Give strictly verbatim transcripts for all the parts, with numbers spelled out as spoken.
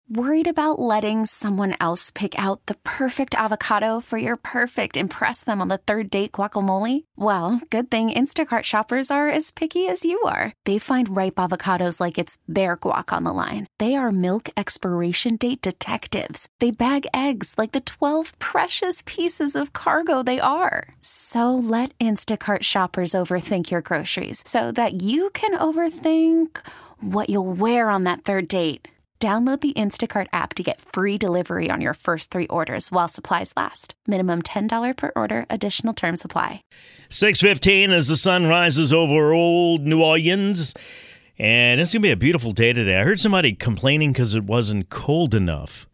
Worried about letting someone else pick out the perfect avocado for your perfect impress them on the third date guacamole? Well, good thing Instacart shoppers are as picky as you are. They find ripe avocados like it's their guac on the line. They are milk expiration date detectives. They bag eggs like the twelve precious pieces of cargo they are. So let Instacart shoppers overthink your groceries so that you can overthink what you'll wear on that third date. Download the Instacart app to get free delivery on your first three orders while supplies last. Minimum ten dollars per order. Additional terms apply. six fifteen as the sun rises over old New Orleans. And it's going to be a beautiful day today. I heard somebody complaining because it wasn't cold enough.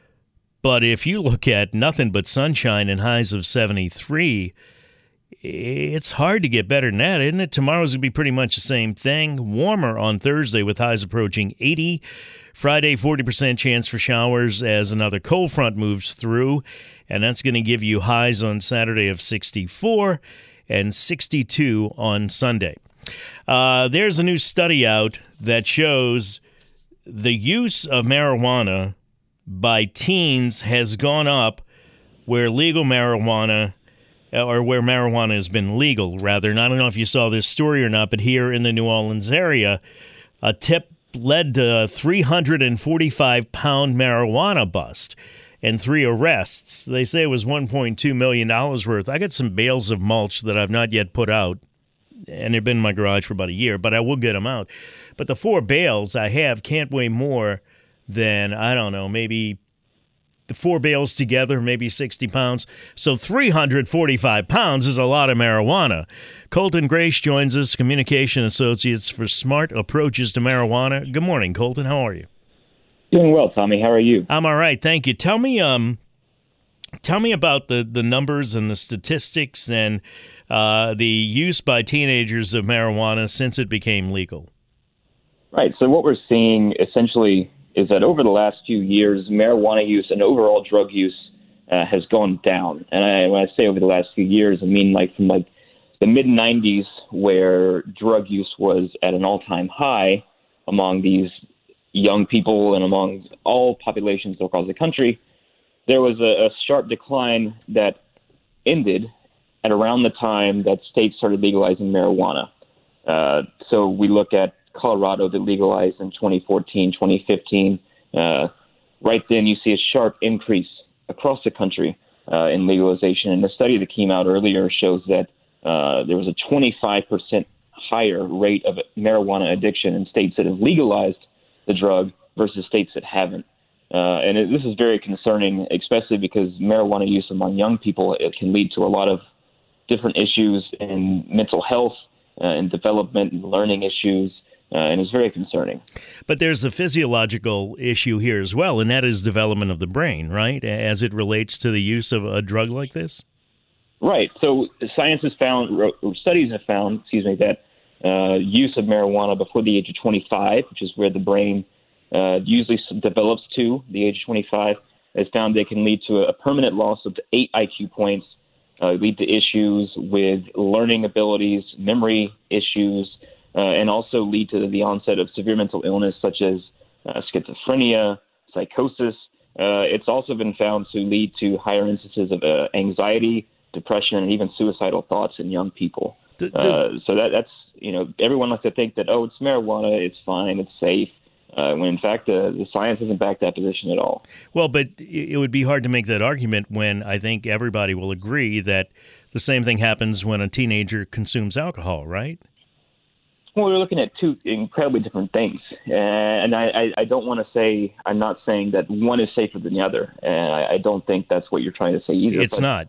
But if you look at nothing but sunshine and highs of seventy-three, it's hard to get better than that, isn't it? Tomorrow's going to be pretty much the same thing. Warmer on Thursday with highs approaching eighty. Friday, forty percent chance for showers as another cold front moves through, and that's going to give you highs on Saturday of sixty-four and sixty-two on Sunday. Uh, there's a new study out that shows the use of marijuana by teens has gone up where legal marijuana, or where marijuana has been legal, rather. And I don't know if you saw this story or not, but here in the New Orleans area, a tip led to a three hundred forty-five pound marijuana bust and three arrests. They say it was one point two million dollars worth. I got some bales of mulch that I've not yet put out, and they've been in my garage for about a year, but I will get them out. But the four bales I have can't weigh more than, I don't know, maybe the four bales together, maybe sixty pounds. So three hundred forty-five pounds is a lot of marijuana. Colton Grace joins us, Communication Associates for Smart Approaches to Marijuana. Good morning, Colton. How are you? Doing well, Tommy. How are you? I'm all right, thank you. Tell me, um, tell me about the, the numbers and the statistics and uh, the use by teenagers of marijuana since it became legal. Right. So what we're seeing essentially is that over the last few years, marijuana use and overall drug use uh, has gone down. And I, when I say over the last few years, I mean like from like the mid nineties, where drug use was at an all-time high among these young people and among all populations across the country. There was a, a sharp decline that ended at around the time that states started legalizing marijuana. Uh, so we look at Colorado that legalized in twenty fourteen, twenty fifteen. Uh, right then you see a sharp increase across the country uh, in legalization. And the study that came out earlier shows that uh, there was a twenty-five percent higher rate of marijuana addiction in states that have legalized the drug versus states that haven't. Uh, and it, this is very concerning, especially because marijuana use among young people, it can lead to a lot of different issues in mental health uh, and development and learning issues. Uh, and it's very concerning. But there's a physiological issue here as well, and that is development of the brain, right, as it relates to the use of a drug like this? Right. So science has found, or studies have found, excuse me, that uh, use of marijuana before the age of twenty-five, which is where the brain uh, usually develops to, the age of twenty-five, has found they can lead to a permanent loss of eight I Q points, uh, lead to issues with learning abilities, memory issues, Uh, and also lead to the onset of severe mental illness such as uh, schizophrenia, psychosis. Uh, it's also been found to lead to higher instances of uh, anxiety, depression, and even suicidal thoughts in young people. Does, uh, so that, that's, you know, everyone likes to think that, oh, it's marijuana, it's fine, it's safe, uh, when in fact uh, the science doesn't back that position at all. Well, but it would be hard to make that argument when I think everybody will agree that the same thing happens when a teenager consumes alcohol, right? Well, we're looking at two incredibly different things. And I, I, I don't want to say, I'm not saying that one is safer than the other. And I, I don't think that's what you're trying to say either. It's not.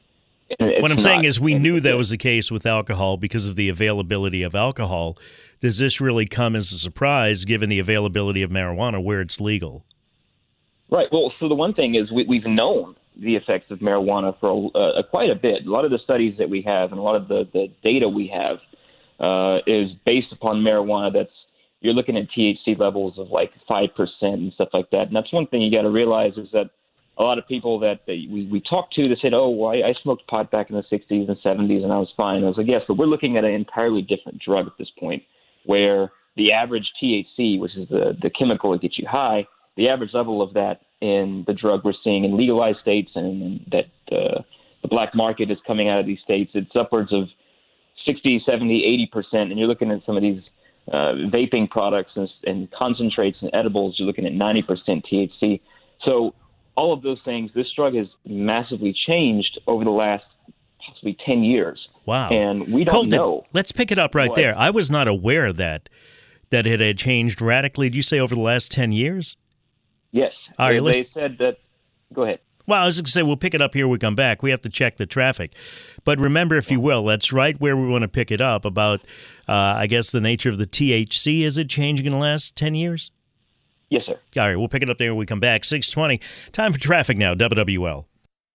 It's what I'm not. saying is we knew that was the case with alcohol because of the availability of alcohol. Does this really come as a surprise given the availability of marijuana where it's legal? Right. Well, so the one thing is we, we've known the effects of marijuana for uh, quite a bit. A lot of the studies that we have and a lot of the, the data we have Uh, is based upon marijuana that's, you're looking at T H C levels of like five percent and stuff like that. And that's one thing you got to realize is that a lot of people that they, we, we talked to, they said, oh, well, I, I smoked pot back in the sixties and seventies and I was fine. I was like, yes, but we're looking at an entirely different drug at this point where the average T H C, which is the, the chemical that gets you high, the average level of that in the drug we're seeing in legalized states and, and that uh, the black market is coming out of these states, it's upwards of sixty, seventy, eighty percent. And you're looking at some of these uh, vaping products and, and concentrates and edibles, you're looking at ninety percent T H C. So all of those things, this drug has massively changed over the last possibly ten years. Wow. And we don't Colton, know. Let's pick it up right what, there. I was not aware of that, that it had changed radically. Did you say over the last ten years? Yes. All right, they, they let's- said that. Go ahead. Well, I was going to say, we'll pick it up here when we come back. We have to check the traffic. But remember, if you will, that's right where we want to pick it up about, uh, I guess, the nature of the T H C. Is it changing in the last ten years? Yes, sir. All right, we'll pick it up there when we come back. six twenty, time for traffic now, W W L.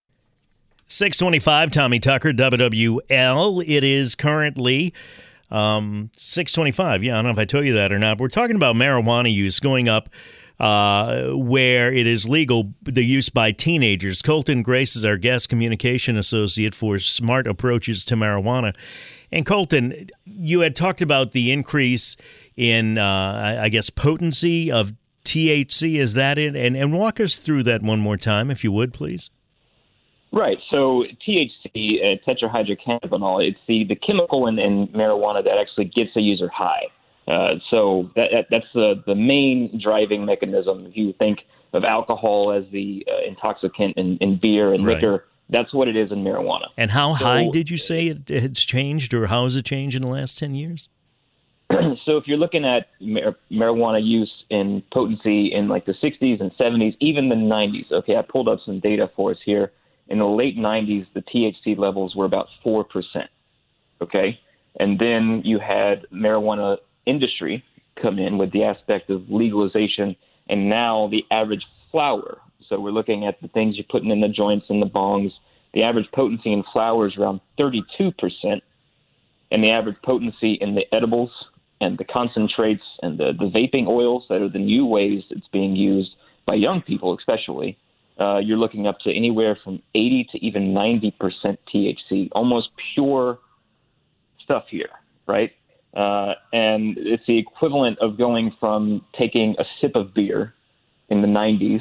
six twenty-five, Tommy Tucker, W W L. It is currently um, six twenty-five. Yeah, I don't know if I told you that or not. We're talking about marijuana use going up uh, where it is legal, the use by teenagers. Colton Grace is our guest communication associate for Smart Approaches to Marijuana. And Colton, you had talked about the increase in, uh, I guess, potency of T H C. Is that it? And, and walk us through that one more time, if you would, please. Right. So T H C, uh, tetrahydrocannabinol, it's the, the chemical in, in marijuana that actually gets a user high. Uh, so that, that that's the, the main driving mechanism. If you think of alcohol as the uh, intoxicant in, in beer and Right. liquor, that's what it is in marijuana. And how So- high did you say it it's changed, or how has it changed in the last ten years? So if you're looking at mar- marijuana use in potency in like the sixties and seventies, even the nineties, okay, I pulled up some data for us here. In the late nineties, the T H C levels were about four percent, okay? And then you had marijuana industry come in with the aspect of legalization, and now the average flower, so we're looking at the things you're putting in the joints and the bongs, the average potency in flower is around thirty-two percent, and the average potency in the edibles and the concentrates and the, the vaping oils that are the new ways it's being used by young people especially, uh, you're looking up to anywhere from eighty to even ninety percent T H C, almost pure stuff here, right? Uh, and it's the equivalent of going from taking a sip of beer in the nineties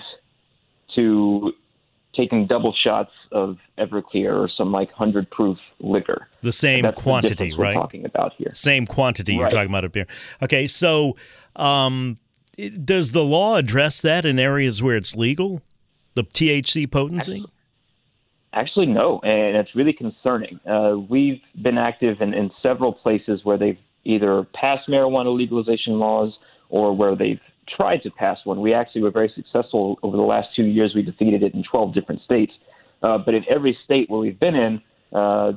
to taking double shots of Everclear or some like hundred proof liquor. The same That's the quantity, difference we're right? talking about here. Same quantity you're Right. talking about up here. Okay, so um, it- does the law address that in areas where it's legal, the T H C potency? Actually, no, and it's really concerning. Uh, we've been active in, in several places where they've either passed marijuana legalization laws or where they've tried to pass one. We actually were very successful over the last two years. We defeated it in twelve different states. Uh, but in every state where we've been in, uh,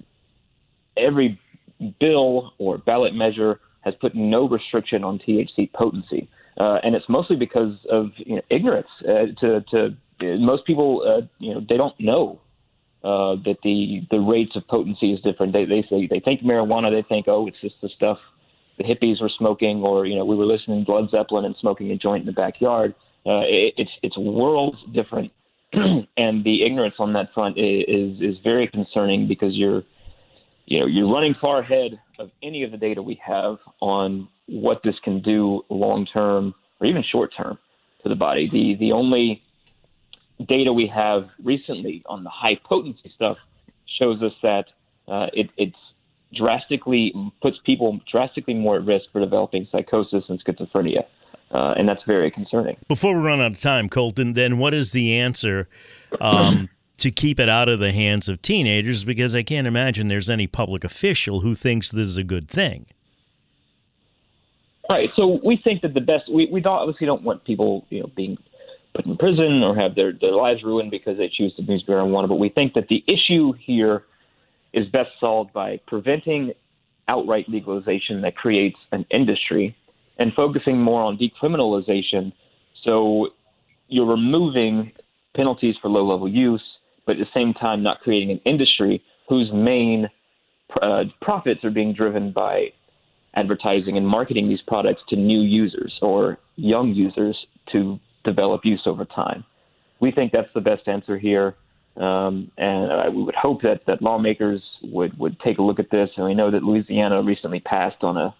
every bill or ballot measure has put no restriction on T H C potency. Uh, and it's mostly because of you know, ignorance. Uh, to, to most people, uh, you know, they don't know uh, that the, the rates of potency is different. They they say they think marijuana, they think, oh, it's just the stuff the hippies were smoking, or you know, we were listening to Led Zeppelin and smoking a joint in the backyard. Uh, it, it's it's worlds different, and the ignorance on that front is is very concerning because you're you know you're running far ahead of any of the data we have on what this can do long term or even short term to the body. The the only data we have recently on the high potency stuff shows us that uh, it it's drastically puts people drastically more at risk for developing psychosis and schizophrenia. Uh, and that's very concerning. Before we run out of time, Colton, then what is the answer um, to keep it out of the hands of teenagers? Because I can't imagine there's any public official who thinks this is a good thing. All right. So we think that the best, we, we don't, obviously don't want people, you know, being put in prison or have their, their lives ruined because they choose to use marijuana. But we think that the issue here is best solved by preventing outright legalization that creates an industry and focusing more on decriminalization. So you're removing penalties for low-level use, but at the same time not creating an industry whose main uh, profits are being driven by advertising and marketing these products to new users or young users to develop use over time. We think that's the best answer here. Um, and uh, we would hope that, that lawmakers would, would take a look at this. And we know that Louisiana recently passed on a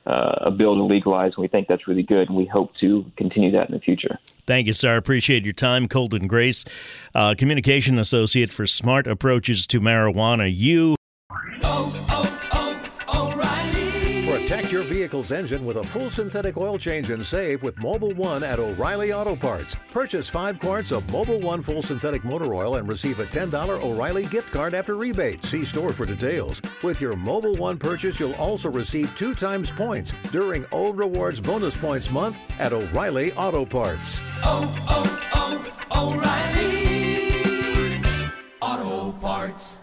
uh, a bill to legalize, and we think that's really good, and we hope to continue that in the future. Thank you, sir. Appreciate your time. Colton Grace, uh, Communication Associate for Smart Approaches to Marijuana. You. Oh, oh, oh, O'Reilly. Protect your vehicle's engine with a full synthetic oil change and save with Mobil One at O'Reilly Auto Parts. Purchase five quarts of Mobil One full synthetic motor oil and receive a ten dollars O'Reilly gift card after rebate. See store for details. With your Mobil One purchase, you'll also receive two times points during O Rewards Bonus Points Month at O'Reilly Auto Parts. Oh, oh, oh, O'Reilly Auto Parts.